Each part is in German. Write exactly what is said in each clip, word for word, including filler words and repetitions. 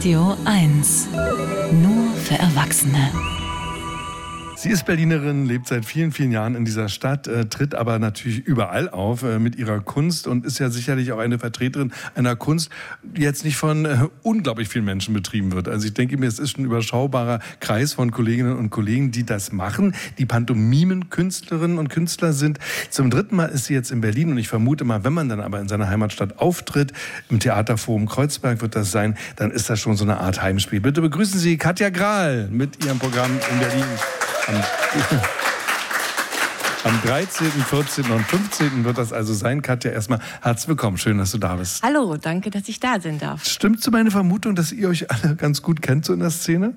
Radio eins. Nur für Erwachsene. Sie ist Berlinerin, lebt seit vielen, vielen Jahren in dieser Stadt, äh, tritt aber natürlich überall auf äh, mit ihrer Kunst und ist ja sicherlich auch eine Vertreterin einer Kunst, die jetzt nicht von äh, unglaublich vielen Menschen betrieben wird. Also ich denke mir, es ist ein überschaubarer Kreis von Kolleginnen und Kollegen, die das machen, die Pantomimen-Künstlerinnen und Künstler sind. Zum dritten Mal ist sie jetzt in Berlin und ich vermute mal, wenn man dann aber in seiner Heimatstadt auftritt, im Theaterforum Kreuzberg wird das sein, dann ist das schon so eine Art Heimspiel. Bitte begrüßen Sie Katja Grahl mit ihrem Programm in Berlin. Am, am dreizehnten, vierzehnten und fünfzehnten wird das also sein. Katja, erstmal herzlich willkommen. Schön, dass du da bist. Hallo, danke, dass ich da sein darf. Stimmt so meine Vermutung, dass ihr euch alle ganz gut kennt so in der Szene?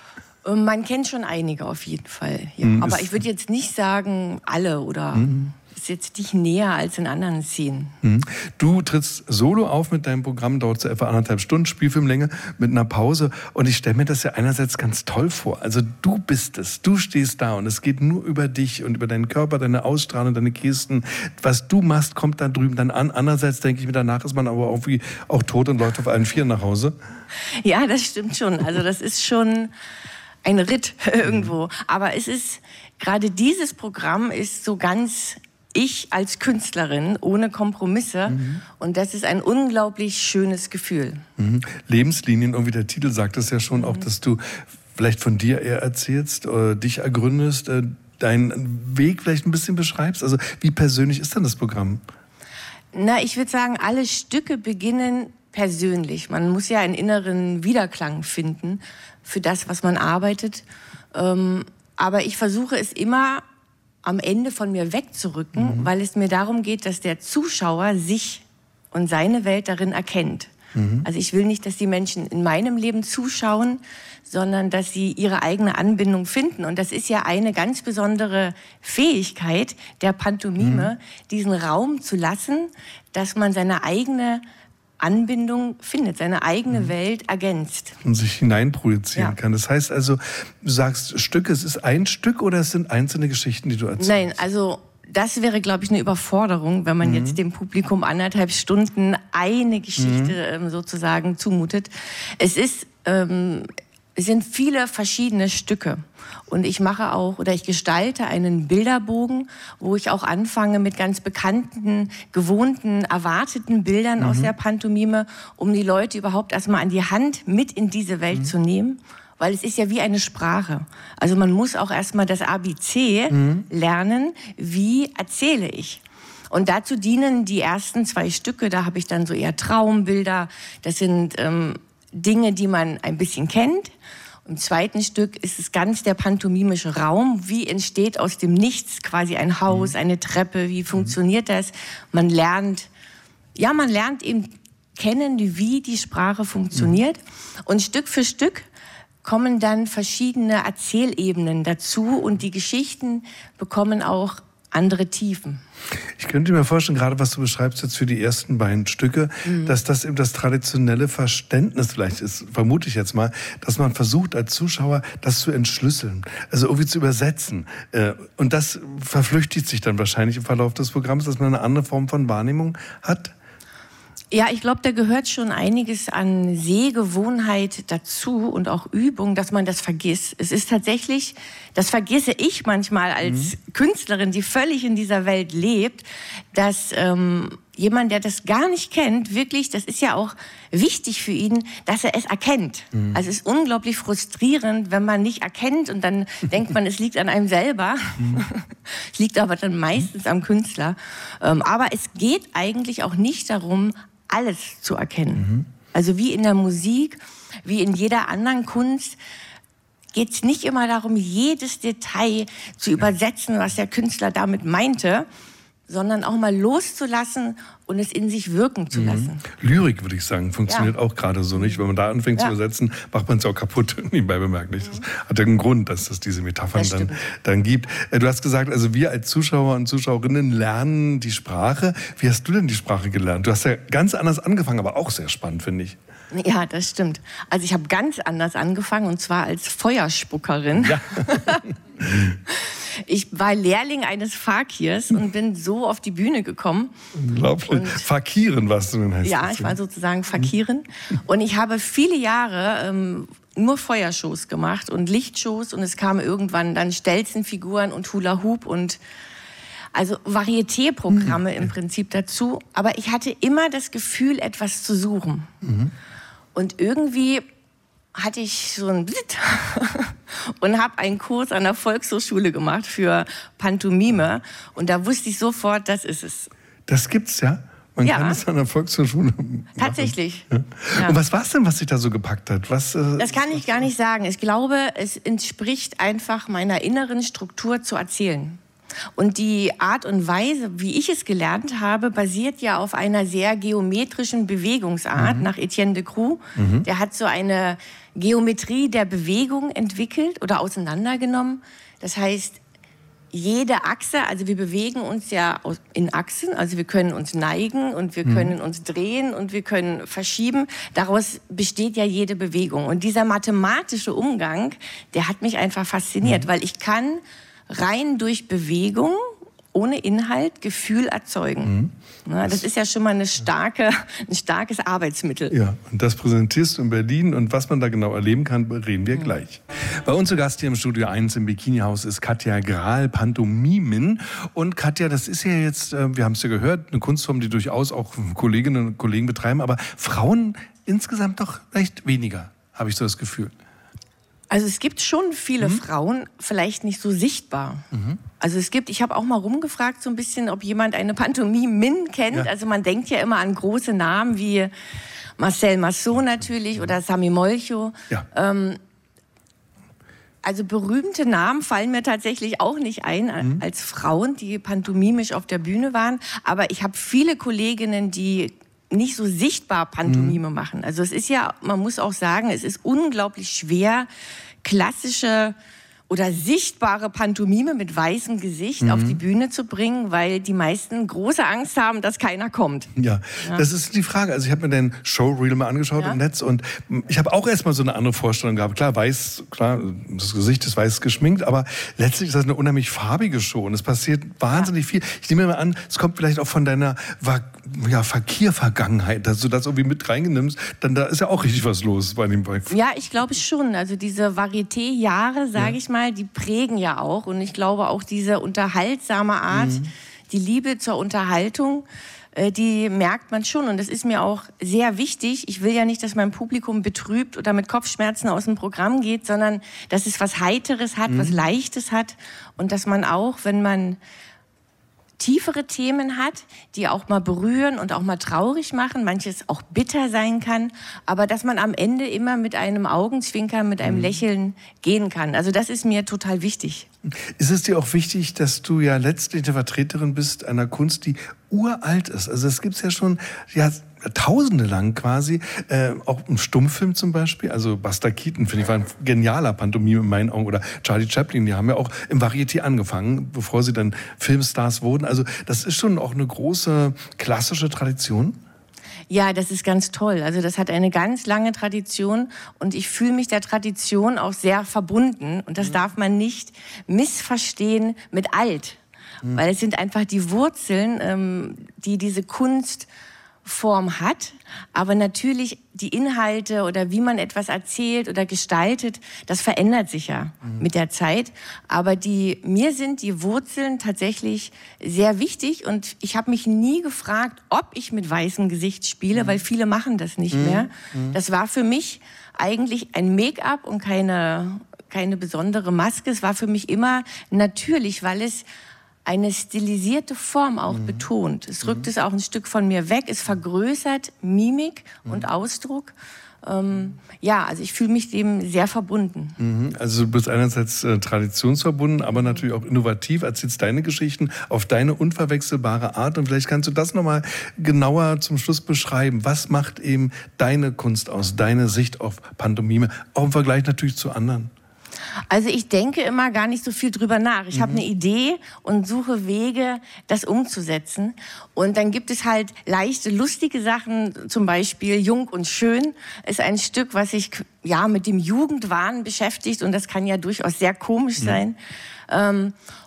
Man kennt schon einige auf jeden Fall. Ja. Mhm, aber ich würde jetzt nicht sagen, alle oder mhm. ist jetzt nicht näher als in anderen Szenen. Mhm. Du trittst solo auf mit deinem Programm, dauert so etwa anderthalb Stunden, Spielfilmlänge mit einer Pause. Und ich stelle mir das ja einerseits ganz toll vor. Also du bist es, du stehst da und es geht nur über dich und über deinen Körper, deine Ausstrahlung, deine Gesten. Was du machst, kommt da drüben dann an. Andererseits denke ich mir, danach ist man aber auch, wie, auch tot und läuft auf allen Vieren nach Hause. Ja, das stimmt schon. Also das ist schon ein Ritt irgendwo. Aber es ist, gerade dieses Programm ist so ganz ich als Künstlerin ohne Kompromisse. Mhm. Und das ist ein unglaublich schönes Gefühl. Mhm. Lebenslinien, und wie der Titel sagt es ja schon, mhm. auch, dass du vielleicht von dir eher erzählst, äh, dich ergründest, äh, deinen Weg vielleicht ein bisschen beschreibst. Also wie persönlich ist denn das Programm? Na, ich würde sagen, alle Stücke beginnen persönlich. Man muss ja einen inneren Widerklang finden für das, was man arbeitet. Ähm, aber ich versuche es immer am Ende von mir wegzurücken, mhm. weil es mir darum geht, dass der Zuschauer sich und seine Welt darin erkennt. Mhm. Also ich will nicht, dass die Menschen in meinem Leben zuschauen, sondern dass sie ihre eigene Anbindung finden. Und das ist ja eine ganz besondere Fähigkeit der Pantomime, mhm. diesen Raum zu lassen, dass man seine eigene Anbindung findet, seine eigene mhm. Welt ergänzt. Und sich hineinprojizieren ja. kann. Das heißt also, du sagst Stücke, es ist ein Stück oder es sind einzelne Geschichten, die du erzählst? Nein, also das wäre, glaube ich, eine Überforderung, wenn man mhm. jetzt dem Publikum anderthalb Stunden eine Geschichte mhm. ähm, sozusagen zumutet. Es ist, ähm, es sind viele verschiedene Stücke. Und ich mache auch oder ich gestalte einen Bilderbogen, wo ich auch anfange mit ganz bekannten, gewohnten, erwarteten Bildern mhm. aus der Pantomime, um die Leute überhaupt erstmal an die Hand mit in diese Welt mhm. zu nehmen. Weil es ist ja wie eine Sprache. Also man muss auch erstmal das A B C mhm. lernen, wie erzähle ich. Und dazu dienen die ersten zwei Stücke, da habe ich dann so eher Traumbilder. Das sind ähm, Dinge, die man ein bisschen kennt. Im zweiten Stück ist es ganz der pantomimische Raum. Wie entsteht aus dem Nichts quasi ein Haus, eine Treppe? Wie funktioniert das? Man lernt, ja, man lernt eben kennen, wie die Sprache funktioniert. Und Stück für Stück kommen dann verschiedene Erzählebenen dazu und die Geschichten bekommen auch andere Tiefen. Ich könnte mir vorstellen, gerade was du beschreibst jetzt für die ersten beiden Stücke, mhm. dass das eben das traditionelle Verständnis vielleicht ist, vermute ich jetzt mal, dass man versucht als Zuschauer, das zu entschlüsseln, also irgendwie zu übersetzen. Und das verflüchtigt sich dann wahrscheinlich im Verlauf des Programms, dass man eine andere Form von Wahrnehmung hat. Ja, ich glaube, da gehört schon einiges an Sehgewohnheit dazu und auch Übung, dass man das vergisst. Es ist tatsächlich, das vergesse ich manchmal als mhm. Künstlerin, die völlig in dieser Welt lebt, dass ähm, jemand, der das gar nicht kennt, wirklich, das ist ja auch wichtig für ihn, dass er es erkennt. Mhm. Also es ist unglaublich frustrierend, wenn man nicht erkennt und dann denkt man, es liegt an einem selber. Mhm. Es liegt aber dann meistens am Künstler. Ähm, aber es geht eigentlich auch nicht darum, alles zu erkennen. Mhm. Also wie in der Musik, wie in jeder anderen Kunst, geht es nicht immer darum, jedes Detail zu übersetzen, was der Künstler damit meinte, sondern auch mal loszulassen und es in sich wirken zu lassen. Mhm. Lyrik, würde ich sagen, funktioniert ja. auch gerade so nicht. Wenn man da anfängt ja. zu übersetzen, macht man es auch kaputt. Nebenbei bemerkt nicht. Das hat ja einen Grund, dass es diese Metaphern dann, dann gibt. Du hast gesagt, also wir als Zuschauer und Zuschauerinnen lernen die Sprache. Wie hast du denn die Sprache gelernt? Du hast ja ganz anders angefangen, aber auch sehr spannend, finde ich. Ja, das stimmt. Also ich habe ganz anders angefangen, und zwar als Feuerspuckerin. Ja. Ich war Lehrling eines Fakirs und bin so auf die Bühne gekommen. Unglaublich. Und Fakiren warst du denn? Heißt ja, das ich war sozusagen Fakirin. Und ich habe viele Jahre ähm, nur Feuershows gemacht und Lichtshows. Und es kamen irgendwann dann Stelzenfiguren und Hula Hoop und also Varieté-Programme im Prinzip dazu. Aber ich hatte immer das Gefühl, etwas zu suchen. Mhm. Und irgendwie hatte ich so ein Blit und habe einen Kurs an der Volkshochschule gemacht für Pantomime. Und da wusste ich sofort, das ist es. Das gibt's, ja? Man ja. kann es an der Volkshochschule machen. Tatsächlich. Ja. Ja. Und was war es denn, was dich da so gepackt hat? Was, äh, das kann ich gar nicht sagen. Ich glaube, es entspricht einfach meiner inneren Struktur zu erzählen. Und die Art und Weise, wie ich es gelernt habe, basiert ja auf einer sehr geometrischen Bewegungsart mhm. nach Etienne de Croux. Mhm. Der hat so eine Geometrie der Bewegung entwickelt oder auseinandergenommen. Das heißt, jede Achse, also wir bewegen uns ja in Achsen, also wir können uns neigen und wir können mhm. uns drehen und wir können verschieben. Daraus besteht ja jede Bewegung. Und dieser mathematische Umgang, der hat mich einfach fasziniert, mhm. weil ich kann rein durch Bewegung, ohne Inhalt, Gefühl erzeugen. Mhm. Na, das ist ja schon mal eine starke, ein starkes Arbeitsmittel. Ja, und das präsentierst du in Berlin. Und was man da genau erleben kann, reden wir mhm. gleich. Bei uns zu Gast hier im Studio eins im Bikini-Haus ist Katja Grahl, Pantomimin. Und Katja, das ist ja jetzt, wir haben es ja gehört, eine Kunstform, die durchaus auch Kolleginnen und Kollegen betreiben. Aber Frauen insgesamt doch recht weniger, habe ich so das Gefühl. Also es gibt schon viele mhm. Frauen, vielleicht nicht so sichtbar. Mhm. Also es gibt, ich habe auch mal rumgefragt so ein bisschen, ob jemand eine Pantomimin kennt. Ja. Also man denkt ja immer an große Namen wie Marcel Marceau natürlich oder Sami Molcho. Ja. Ähm, also berühmte Namen fallen mir tatsächlich auch nicht ein mhm. als Frauen, die pantomimisch auf der Bühne waren. Aber ich habe viele Kolleginnen, die nicht so sichtbar Pantomime mhm. machen. Also es ist ja, man muss auch sagen, es ist unglaublich schwer, klassische oder sichtbare Pantomime mit weißem Gesicht mhm. auf die Bühne zu bringen, weil die meisten große Angst haben, dass keiner kommt. Ja, ja. Das ist die Frage. Also ich habe mir den Showreel mal angeschaut ja. im Netz und ich habe auch erstmal so eine andere Vorstellung gehabt. Klar, weiß, klar, das Gesicht ist weiß geschminkt, aber letztlich ist das eine unheimlich farbige Show und es passiert wahnsinnig ja. viel. Ich nehme mir mal an, es kommt vielleicht auch von deiner ja, Fakir-Vergangenheit, dass du das irgendwie mit reingenimmst, dann da ist ja auch richtig was los bei dem Projekt. Ja, ich glaube schon. Also diese Varieté-Jahre, sage ja. ich mal, die prägen ja auch. Und ich glaube auch diese unterhaltsame Art, mhm. die Liebe zur Unterhaltung, äh, die merkt man schon. Und das ist mir auch sehr wichtig. Ich will ja nicht, dass mein Publikum betrübt oder mit Kopfschmerzen aus dem Programm geht, sondern dass es was Heiteres hat, mhm. was Leichtes hat. Und dass man auch, wenn man tiefere Themen hat, die auch mal berühren und auch mal traurig machen, manches auch bitter sein kann, aber dass man am Ende immer mit einem Augenzwinkern, mit einem mhm. Lächeln gehen kann. Also das ist mir total wichtig. Ist es dir auch wichtig, dass du ja letztlich eine Vertreterin bist einer Kunst, die uralt ist? Also es gibt ja schon ja, Tausende lang quasi, äh, auch im Stummfilm zum Beispiel, also Buster Keaton, finde ich, war ein genialer Pantomime in meinen Augen, oder Charlie Chaplin, die haben ja auch im Varieté angefangen, bevor sie dann Filmstars wurden. Also das ist schon auch eine große klassische Tradition. Ja, das ist ganz toll. Also das hat eine ganz lange Tradition und ich fühle mich der Tradition auch sehr verbunden. Und das mhm. darf man nicht missverstehen mit alt, mhm. weil es sind einfach die Wurzeln, ähm, die diese Kunst Form hat, aber natürlich die Inhalte oder wie man etwas erzählt oder gestaltet, das verändert sich ja mhm. mit der Zeit. Aber die, mir sind die Wurzeln tatsächlich sehr wichtig und ich habe mich nie gefragt, ob ich mit weißem Gesicht spiele, mhm. weil viele machen das nicht mhm. mehr. Mhm. Das war für mich eigentlich ein Make-up und keine, keine besondere Maske. Es war für mich immer natürlich, weil es eine stilisierte Form auch mhm. betont. Es rückt mhm. es auch ein Stück von mir weg. Es vergrößert Mimik mhm. und Ausdruck. Ähm, ja, also ich fühle mich dem sehr verbunden. Mhm. Also du bist einerseits äh, traditionsverbunden, aber natürlich auch innovativ, erzählst deine Geschichten auf deine unverwechselbare Art. Und vielleicht kannst du das nochmal genauer zum Schluss beschreiben. Was macht eben deine Kunst aus, deine Sicht auf Pantomime, auch im Vergleich natürlich zu anderen? Also ich denke immer gar nicht so viel drüber nach. Ich mhm. habe eine Idee und suche Wege, das umzusetzen. Und dann gibt es halt leichte, lustige Sachen, zum Beispiel Jung und Schön ist ein Stück, was sich ja mit dem Jugendwahn beschäftigt und das kann ja durchaus sehr komisch mhm. sein. Ähm,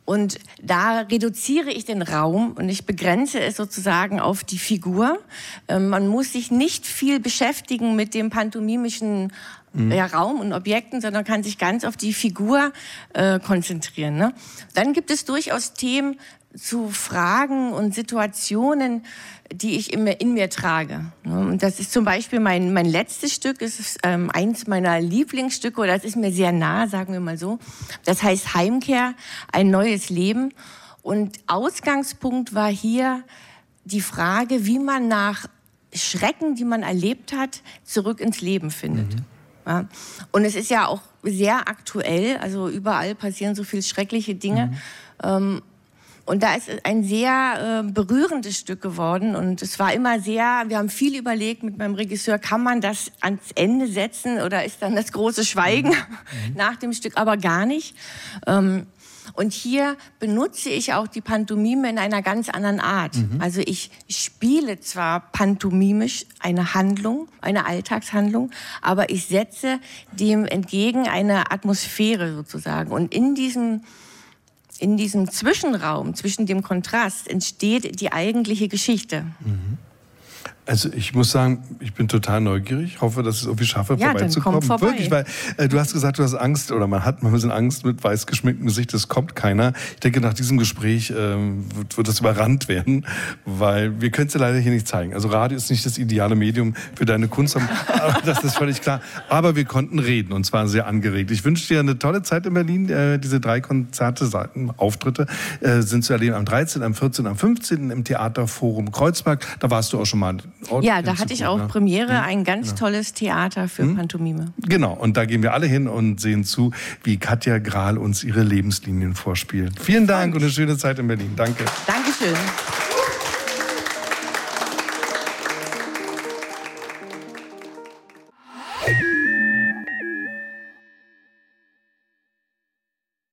Und da reduziere ich den Raum und ich begrenze es sozusagen auf die Figur. Ähm, man muss sich nicht viel beschäftigen mit dem pantomimischen mhm. ja, Raum und Objekten, sondern kann sich ganz auf die Figur äh, konzentrieren. Ne? Dann gibt es durchaus Themen zu Fragen und Situationen, die ich in mir, in mir trage. Und das ist zum Beispiel mein, mein letztes Stück, es ist ähm, eins meiner Lieblingsstücke, oder das ist mir sehr nah, sagen wir mal so. Das heißt Heimkehr, ein neues Leben. Und Ausgangspunkt war hier die Frage, wie man nach Schrecken, die man erlebt hat, zurück ins Leben findet. Mhm. Ja. Und es ist ja auch sehr aktuell, also überall passieren so viele schreckliche Dinge. Mhm. Ähm, Und da ist ein sehr äh, berührendes Stück geworden. Und es war immer sehr, wir haben viel überlegt mit meinem Regisseur, kann man das ans Ende setzen oder ist dann das große Schweigen mhm. nach dem Stück, aber gar nicht. Ähm, und hier benutze ich auch die Pantomime in einer ganz anderen Art. Mhm. Also ich spiele zwar pantomimisch eine Handlung, eine Alltagshandlung, aber ich setze dem entgegen eine Atmosphäre sozusagen. Und in diesem In diesem Zwischenraum, zwischen dem Kontrast, entsteht die eigentliche Geschichte. Mhm. Also ich muss sagen, ich bin total neugierig. Ich hoffe, dass ich es irgendwie schaffe, ja, vorbeizukommen. Dann komm vorbei. Wirklich, weil äh, du hast gesagt, du hast Angst oder man hat mal ein bisschen Angst mit weiß geschminktem Gesicht. Es kommt keiner. Ich denke, nach diesem Gespräch äh, wird, wird das überrannt werden, weil wir können es ja leider hier nicht zeigen. Also Radio ist nicht das ideale Medium für deine Kunst, aber das ist völlig klar. Aber wir konnten reden und zwar sehr angeregt. Ich wünsche dir eine tolle Zeit in Berlin. Äh, diese drei Konzerte, Seiten, Auftritte äh, sind zu erleben am dreizehnten, am vierzehnten, am fünfzehnten im Theaterforum Kreuzberg. Da warst du auch schon mal. Ort, ja, da hatte ich auch ne? Premiere, ein ganz genau. tolles Theater für hm? Pantomime. Genau, und da gehen wir alle hin und sehen zu, wie Katja Grahl uns ihre Lebenslinien vorspielt. Vielen Dank und eine schöne Zeit in Berlin. Danke. Dankeschön.